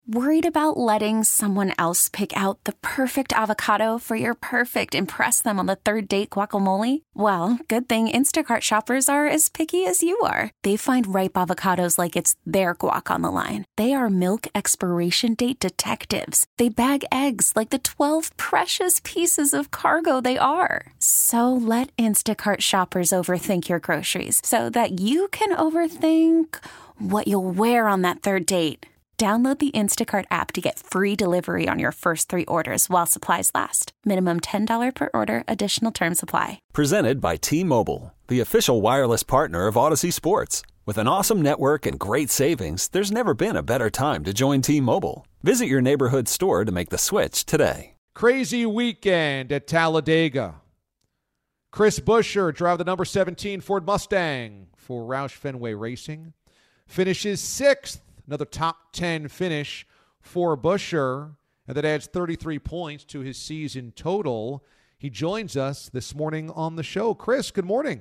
Worried about letting someone else pick out the perfect avocado for your perfect impress them on the third date guacamole? Well, good thing Instacart shoppers are as picky as you are. They find ripe avocados like it's their guac on the line. They are milk expiration date detectives. They bag eggs like the 12 precious pieces of cargo they are. So let Instacart shoppers overthink your groceries so that you can overthink what you'll wear on that third date. Download the Instacart app to get free delivery on your first 3 orders while supplies last. Minimum $10 per order. Additional terms apply. Presented by T-Mobile, the official wireless partner of Odyssey Sports. With an awesome network and great savings, there's never been a better time to join T-Mobile. Visit your neighborhood store to make the switch today. Crazy weekend at Talladega. Chris Buescher, driver the number 17 Ford Mustang for Roush Fenway Racing, finishes 6th. Another top 10 finish for Buescher, and that adds 33 points to his season total. He joins us this morning on the show. Chris, good morning.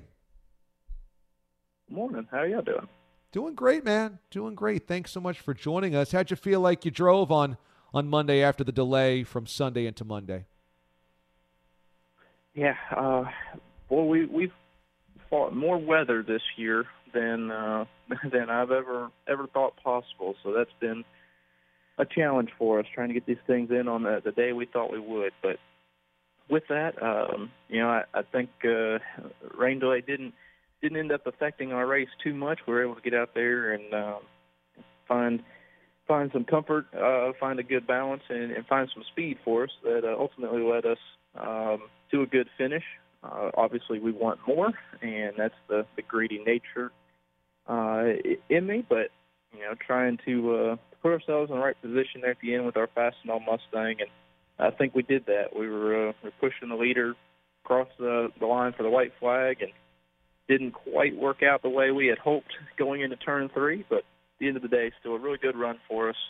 Good morning. How are y'all doing? Doing great, man. Doing great. Thanks so much for joining us. How'd you feel like you drove on Monday after the delay from Sunday into Monday? Yeah, we've fought more weather this year than I've ever thought possible. So that's been a challenge for us, trying to get these things in on the day we thought we would. But with that, I think rain delay didn't end up affecting our race too much. We were able to get out there and find some comfort, find a good balance, and find some speed for us that ultimately led us to a good finish. Obviously, we want more, and that's the greedy nature in me, but trying to put ourselves in the right position there at the end with our Fastenal Mustang, and I think we did that. We were pushing the leader across the line for the white flag, and didn't quite work out the way we had hoped going into turn 3, but at the end of the day, still a really good run for us.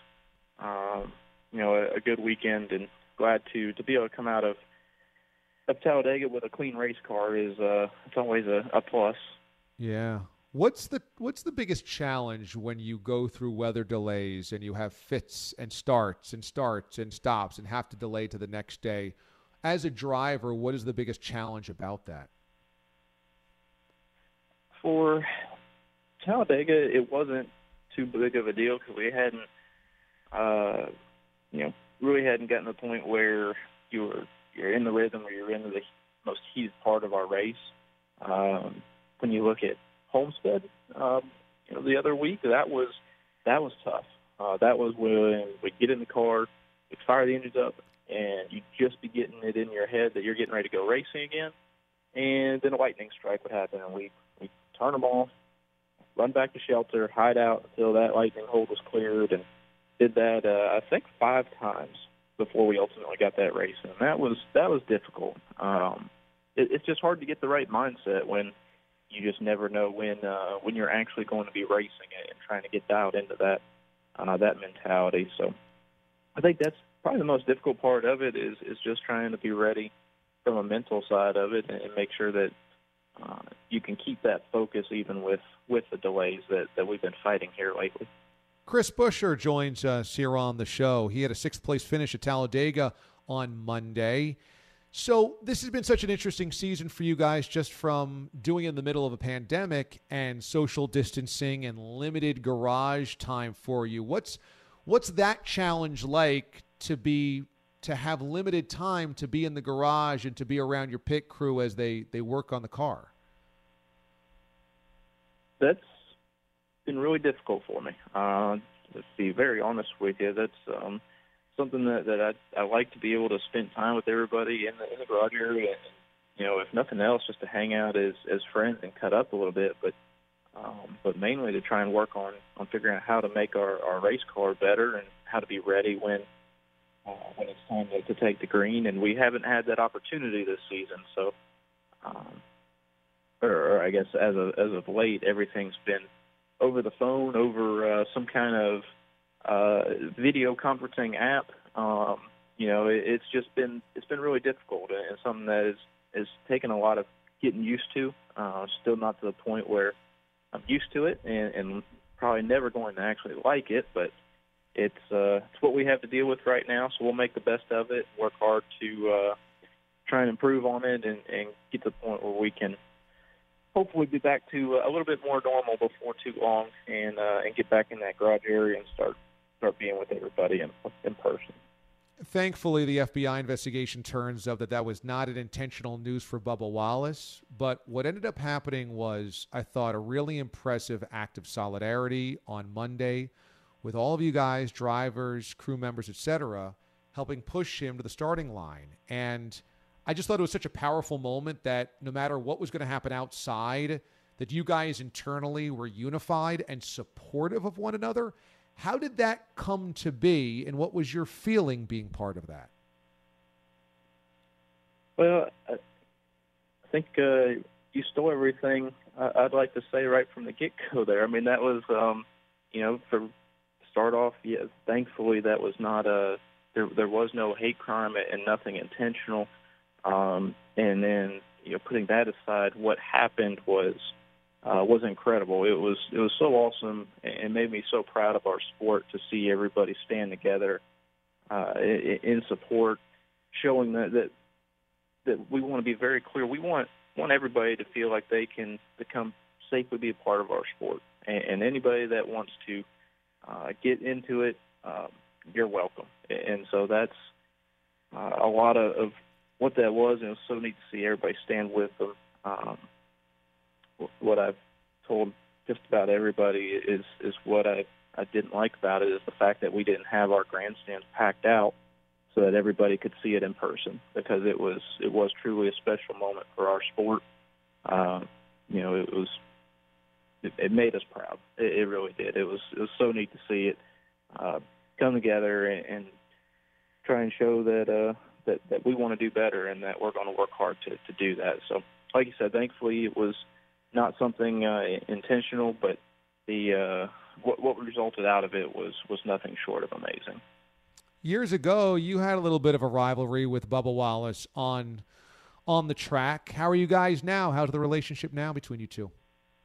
A good weekend, and glad to be able to come out of Talladega with a clean race car is it's always a plus. Yeah. What's the biggest challenge when you go through weather delays and you have fits and starts and stops and have to delay to the next day? As a driver, what is the biggest challenge about that? For Talladega, it wasn't too big of a deal because we hadn't, really hadn't gotten to the point where you're in the rhythm or you're in the most heated part of our race. When you look at Homestead, the other week, that was tough. That was when we get in the car, we fire the engines up, and you just be getting it in your head that you're getting ready to go racing again, and then a lightning strike would happen, and we turn them off, run back to shelter, hide out until that lightning hold was cleared, and did that I think 5 times before we ultimately got that race, and that was difficult. It's just hard to get the right mindset when you just never know when you're actually going to be racing it, and trying to get dialed into that mentality. So I think that's probably the most difficult part of it is just trying to be ready from a mental side of it and make sure that you can keep that focus even with the delays that we've been fighting here lately. Chris Buescher joins us here on the show. He had a 6th place finish at Talladega on Monday. So this has been such an interesting season for you guys, just from doing it in the middle of a pandemic and social distancing and limited garage time for you. What's that challenge like to have limited time to be in the garage and to be around your pit crew as they work on the car? That's been really difficult for me. To be very honest with you, that's something that I like to be able to spend time with everybody in the garage area, and if nothing else, just to hang out as friends and cut up a little bit, but mainly to try and work on figuring out how to make our race car better and how to be ready when it's time to take the green. And we haven't had that opportunity this season, so or I guess as of late, everything's been over the phone, over some kind of video conferencing app. It's been really difficult, and something that is taken a lot of getting used to. Still not to the point where I'm used to it, and probably never going to actually like it, but it's what we have to deal with right now. So we'll make the best of it, work hard to try and improve on it, and get to the point where we can hopefully be back to a little bit more normal before too long, and get back in that garage area and start being with everybody in person. Thankfully, the FBI investigation turns up that was not an intentional news for Bubba Wallace. But what ended up happening was, I thought, a really impressive act of solidarity on Monday with all of you guys, drivers, crew members, etc., helping push him to the starting line. And I just thought it was such a powerful moment that no matter what was going to happen outside, that you guys internally were unified and supportive of one another. How did that come to be, and what was your feeling being part of that? Well, I think you stole everything I'd like to say right from the get-go there. I mean, that was, for start off, yes, thankfully that was not there was no hate crime and nothing intentional. And then, putting that aside, what happened was incredible. It was so awesome and made me so proud of our sport to see everybody stand together in support, showing that we want to be very clear. We want everybody to feel like they can safely be a part of our sport, and anybody that wants to get into it, you're welcome. And so that's a lot of what that was, and it was so neat to see everybody stand with them. What I've told just about everybody is what I didn't like about it is the fact that we didn't have our grandstands packed out so that everybody could see it in person, because it was truly a special moment for our sport. It made us proud. It really did. It was so neat to see it come together and try and show that we want to do better and that we're going to work hard to do that. So, like you said, thankfully it was not something intentional, but the what resulted out of it was nothing short of amazing. Years ago, you had a little bit of a rivalry with Bubba Wallace on the track. How are you guys now? How's the relationship now between you two?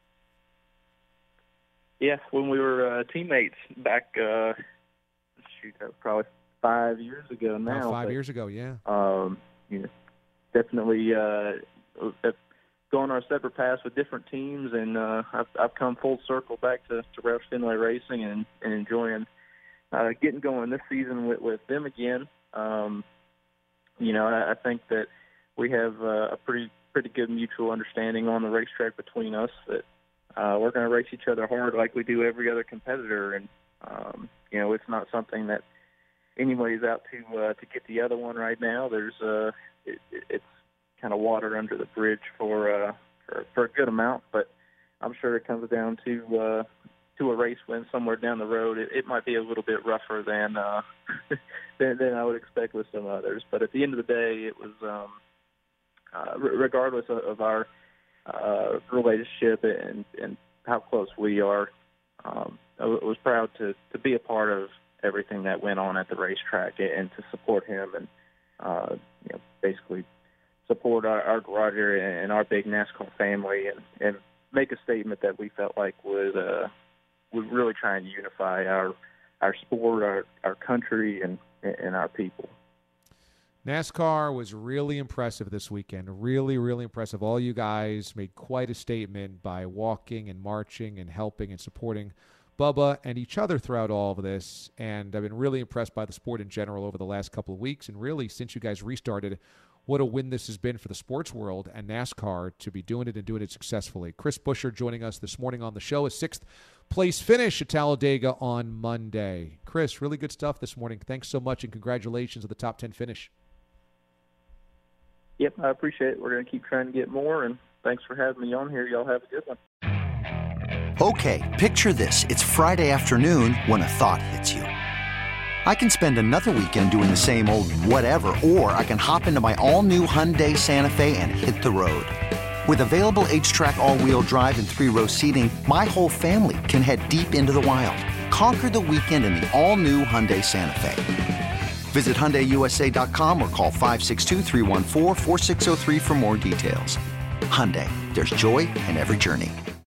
Yeah, when we were teammates back, that was probably 5 years ago now. 5 years ago, yeah. Definitely gone our separate paths with different teams, and I've come full circle back to Roush Fenway Racing and enjoying getting going this season with them again. I think that we have a pretty good mutual understanding on the racetrack between us that we're going to race each other hard like we do every other competitor, and it's not something that anybody's out to get the other one right now. There's it's kind of water under the bridge for a good amount, but I'm sure it comes down to a race win somewhere down the road. It might be a little bit rougher than I would expect with some others, but at the end of the day, it was regardless of our relationship and how close we are. I was proud to be a part of everything that went on at the racetrack and to support him and basically support our garage area and our big NASCAR family and make a statement that we felt like would really try and unify our sport, our country, and our people. NASCAR was really impressive this weekend. Really, really impressive. All you guys made quite a statement by walking and marching and helping and supporting Bubba and each other throughout all of this. And I've been really impressed by the sport in general over the last couple of weeks. And really, since you guys restarted, what a win this has been for the sports world and NASCAR to be doing it and doing it successfully. Chris Buescher joining us this morning on the show. A sixth-place finish at Talladega on Monday. Chris, really good stuff this morning. Thanks so much, and congratulations on the top 10 finish. Yep, I appreciate it. We're going to keep trying to get more, and thanks for having me on here. Y'all have a good one. Okay, picture this. It's Friday afternoon when a thought hits you. I can spend another weekend doing the same old whatever, or I can hop into my all-new Hyundai Santa Fe and hit the road. With available H-Track all-wheel drive and 3-row seating, my whole family can head deep into the wild. Conquer the weekend in the all-new Hyundai Santa Fe. Visit HyundaiUSA.com or call 562-314-4603 for more details. Hyundai, there's joy in every journey.